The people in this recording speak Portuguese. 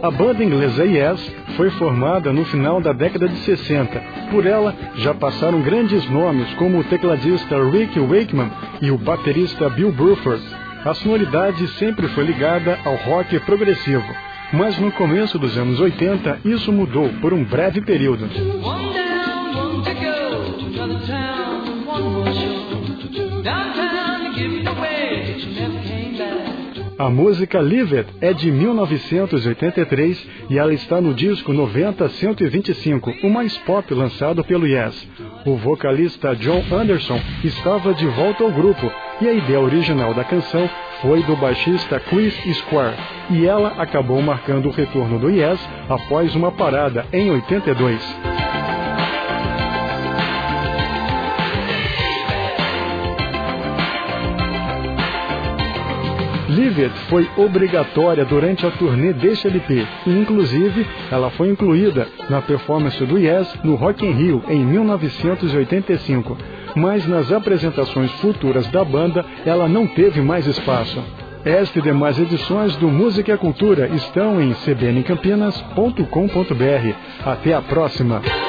A banda inglesa Yes foi formada no final da década de 60. Por ela, já passaram grandes nomes como o tecladista Rick Wakeman e o baterista Bill Bruford. A sonoridade sempre foi ligada ao rock progressivo, mas no começo dos anos 80 isso mudou por um breve período. A música Leave It é de 1983 e ela está no disco 90-125, o mais pop lançado pelo Yes. O vocalista John Anderson estava de volta ao grupo e a ideia original da canção foi do baixista Chris Squire, e ela acabou marcando o retorno do Yes após uma parada em 82. Leave It foi obrigatória durante a turnê deste LP e, inclusive, ela foi incluída na performance do Yes no Rock in Rio em 1985. Mas nas apresentações futuras da banda, ela não teve mais espaço. Esta e demais edições do Música e Cultura estão em cbncampinas.com.br. Até a próxima!